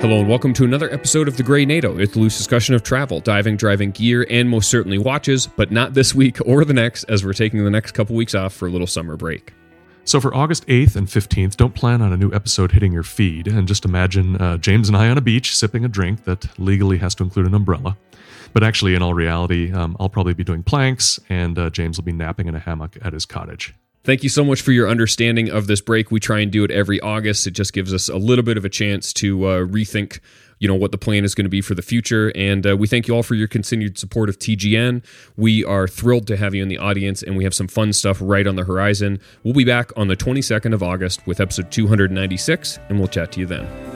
Hello and welcome to another episode of The Grey NATO. It's a loose discussion of travel, diving, driving, gear, and most certainly watches, but not this week or the next, as we're taking the next couple weeks off for a little summer break. So for August 8th and 15th, don't plan on a new episode hitting your feed, and just imagine James and I on a beach sipping a drink that legally has to include an umbrella. But actually, in all reality, I'll probably be doing planks, and James will be napping in a hammock at his cottage. Thank you so much for your understanding of this break. We try and do it every August. It just gives us a little bit of a chance to rethink, what the plan is going to be for the future. And we thank you all for your continued support of TGN. We are thrilled to have you in the audience, and we have some fun stuff right on the horizon. We'll be back on the 22nd of August with episode 296, and we'll chat to you then.